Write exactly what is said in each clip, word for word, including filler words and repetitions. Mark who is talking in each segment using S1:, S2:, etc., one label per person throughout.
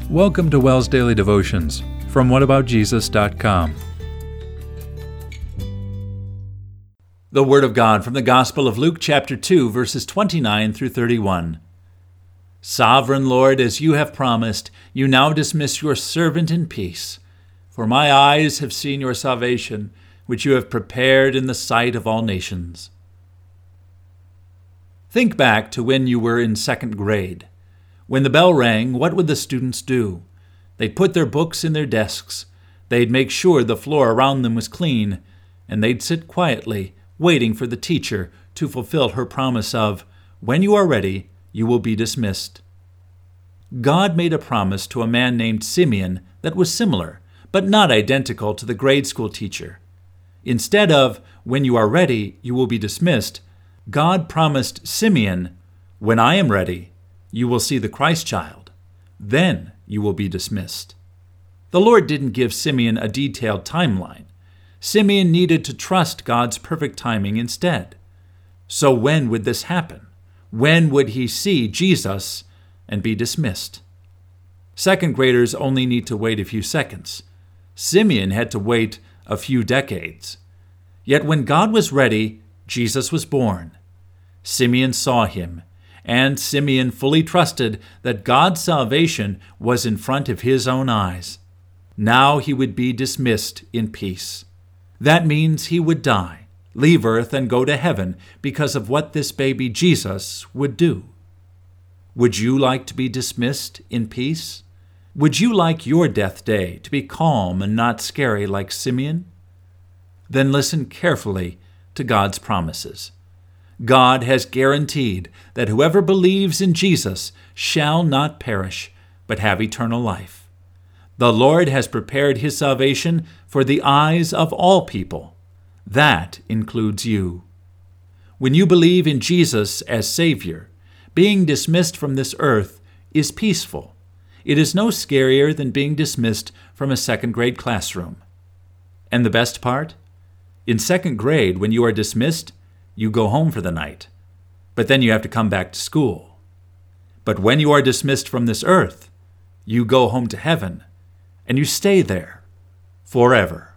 S1: Welcome to Wells Daily Devotions from what about jesus dot com. The Word of God from the Gospel of Luke chapter two, verses twenty-nine through thirty-one. Sovereign Lord, as you have promised, you now dismiss your servant in peace. For my eyes have seen your salvation, which you have prepared in the sight of all nations. Think back to when you were in second grade. When the bell rang, what would the students do? They'd put their books in their desks, they'd make sure the floor around them was clean, and they'd sit quietly, waiting for the teacher to fulfill her promise of, "When you are ready, you will be dismissed." God made a promise to a man named Simeon that was similar, but not identical to the grade school teacher. Instead of, "When you are ready, you will be dismissed," God promised Simeon, "When I am ready, you will see the Christ child. Then you will be dismissed." The Lord didn't give Simeon a detailed timeline. Simeon needed to trust God's perfect timing instead. So when would this happen? When would he see Jesus and be dismissed? Second graders only need to wait a few seconds. Simeon had to wait a few decades. Yet when God was ready, Jesus was born. Simeon saw him, and Simeon fully trusted that God's salvation was in front of his own eyes. Now he would be dismissed in peace. That means he would die, leave earth, and go to heaven because of what this baby Jesus would do. Would you like to be dismissed in peace? Would you like your death day to be calm and not scary like Simeon? Then listen carefully to God's promises. God has guaranteed that whoever believes in Jesus shall not perish, but have eternal life. The Lord has prepared his salvation for the eyes of all people. That includes you. When you believe in Jesus as Savior, being dismissed from this earth is peaceful. It is no scarier than being dismissed from a second grade classroom. And the best part? In second grade, when you are dismissed, you go home for the night, but then you have to come back to school. But when you are dismissed from this earth, you go home to heaven, and you stay there forever.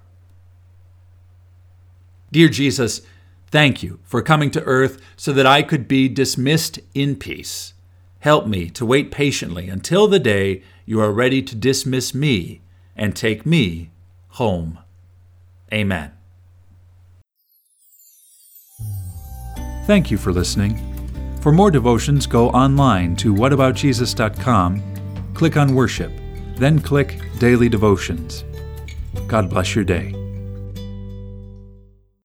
S1: Dear Jesus, thank you for coming to earth so that I could be dismissed in peace. Help me to wait patiently until the day you are ready to dismiss me and take me home. Amen. Thank you for listening. For more devotions, go online to what about jesus dot com, click on Worship, then click Daily Devotions. God bless your day.